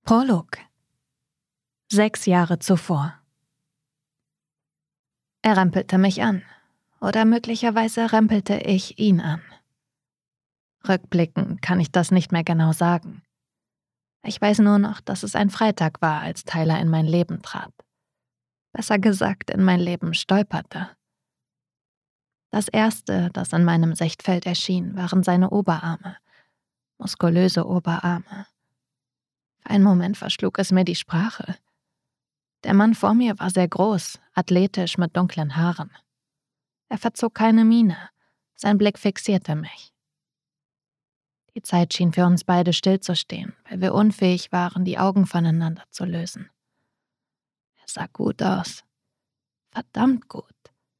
Prolog. 6 Jahre zuvor. Er rempelte mich an. Oder möglicherweise rempelte ich ihn an. Rückblickend kann ich das nicht mehr genau sagen. Ich weiß nur noch, dass es ein Freitag war, als Tyler in mein Leben trat. Besser gesagt, in mein Leben stolperte. Das Erste, das in meinem Sichtfeld erschien, waren seine Oberarme. Muskulöse Oberarme. Für einen Moment verschlug es mir die Sprache. Der Mann vor mir war sehr groß, athletisch mit dunklen Haaren. Er verzog keine Miene, sein Blick fixierte mich. Die Zeit schien für uns beide stillzustehen, weil wir unfähig waren, die Augen voneinander zu lösen. Er sah gut aus. Verdammt gut.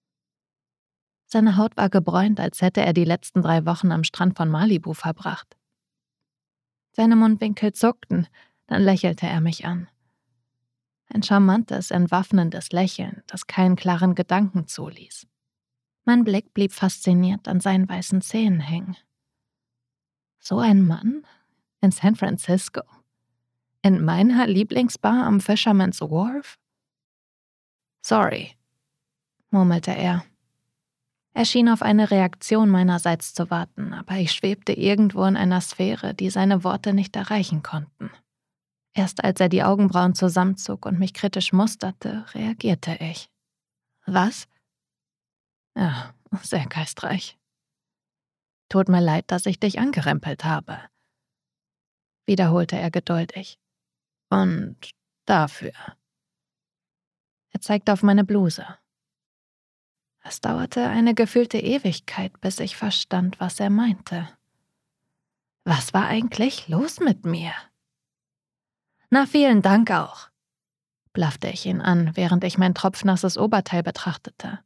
Seine Haut war gebräunt, als hätte er die letzten 3 Wochen am Strand von Malibu verbracht. Seine Mundwinkel zuckten, dann lächelte er mich an. Ein charmantes, entwaffnendes Lächeln, das keinen klaren Gedanken zuließ. Mein Blick blieb fasziniert an seinen weißen Zähnen hängen. So ein Mann? In San Francisco? In meiner Lieblingsbar am Fisherman's Wharf? Sorry, murmelte er. Er schien auf eine Reaktion meinerseits zu warten, aber ich schwebte irgendwo in einer Sphäre, die seine Worte nicht erreichen konnten. Erst als er die Augenbrauen zusammenzog und mich kritisch musterte, reagierte ich. Was? Ja, sehr geistreich. Tut mir leid, dass ich dich angerempelt habe, wiederholte er geduldig. Und dafür. Er zeigte auf meine Bluse. Es dauerte eine gefühlte Ewigkeit, bis ich verstand, was er meinte. Was war eigentlich los mit mir? Na, vielen Dank auch, blaffte ich ihn an, während ich mein tropfnasses Oberteil betrachtete.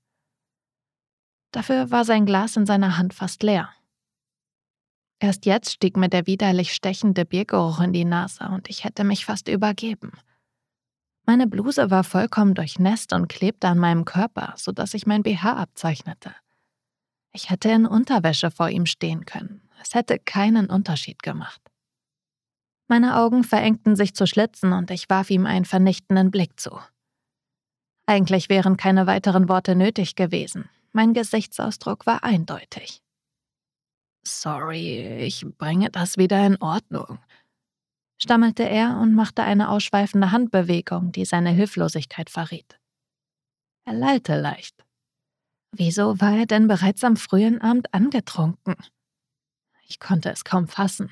Dafür war sein Glas in seiner Hand fast leer. Erst jetzt stieg mir der widerlich stechende Biergeruch in die Nase und ich hätte mich fast übergeben. Meine Bluse war vollkommen durchnässt und klebte an meinem Körper, sodass ich mein BH abzeichnete. Ich hätte in Unterwäsche vor ihm stehen können. Es hätte keinen Unterschied gemacht. Meine Augen verengten sich zu Schlitzen und ich warf ihm einen vernichtenden Blick zu. Eigentlich wären keine weiteren Worte nötig gewesen. Mein Gesichtsausdruck war eindeutig. Sorry, ich bringe das wieder in Ordnung, stammelte er und machte eine ausschweifende Handbewegung, die seine Hilflosigkeit verriet. Er lallte leicht. Wieso war er denn bereits am frühen Abend angetrunken? Ich konnte es kaum fassen.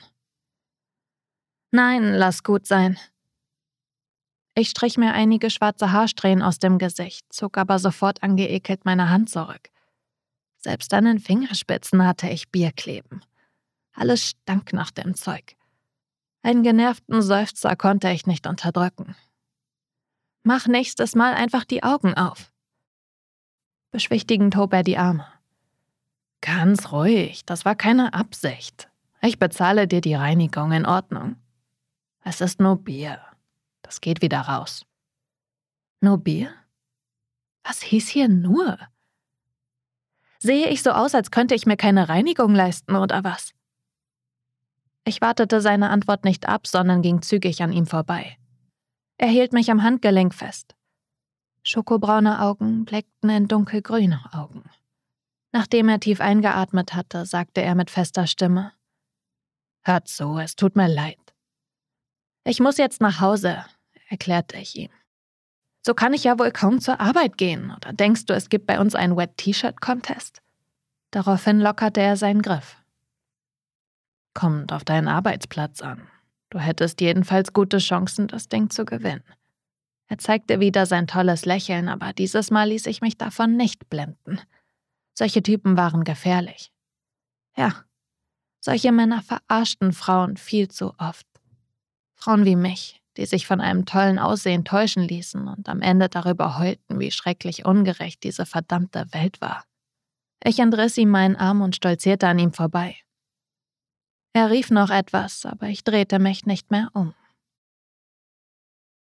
Nein, lass gut sein. Ich strich mir einige schwarze Haarsträhnen aus dem Gesicht, zog aber sofort angeekelt meine Hand zurück. Selbst an den Fingerspitzen hatte ich Bier kleben. Alles stank nach dem Zeug. Einen genervten Seufzer konnte ich nicht unterdrücken. Mach nächstes Mal einfach die Augen auf. Beschwichtigend hob er die Arme. Ganz ruhig, das war keine Absicht. Ich bezahle dir die Reinigung, in Ordnung. Es ist nur Bier. Das geht wieder raus. Nur Bier? Was hieß hier nur? Sehe ich so aus, als könnte ich mir keine Reinigung leisten, oder was? Ich wartete seine Antwort nicht ab, sondern ging zügig an ihm vorbei. Er hielt mich am Handgelenk fest. Schokobraune Augen blickten in dunkelgrüne Augen. Nachdem er tief eingeatmet hatte, sagte er mit fester Stimme: Hört zu, es tut mir leid. Ich muss jetzt nach Hause, erklärte ich ihm. So kann ich ja wohl kaum zur Arbeit gehen, oder denkst du, es gibt bei uns einen Wet-T-Shirt-Contest? Daraufhin lockerte er seinen Griff. Kommt auf deinen Arbeitsplatz an. Du hättest jedenfalls gute Chancen, das Ding zu gewinnen. Er zeigte wieder sein tolles Lächeln, aber dieses Mal ließ ich mich davon nicht blenden. Solche Typen waren gefährlich. Ja, solche Männer verarschten Frauen viel zu oft. Frauen wie mich, die sich von einem tollen Aussehen täuschen ließen und am Ende darüber heulten, wie schrecklich ungerecht diese verdammte Welt war. Ich entriss ihm meinen Arm und stolzierte an ihm vorbei. Er rief noch etwas, aber ich drehte mich nicht mehr um.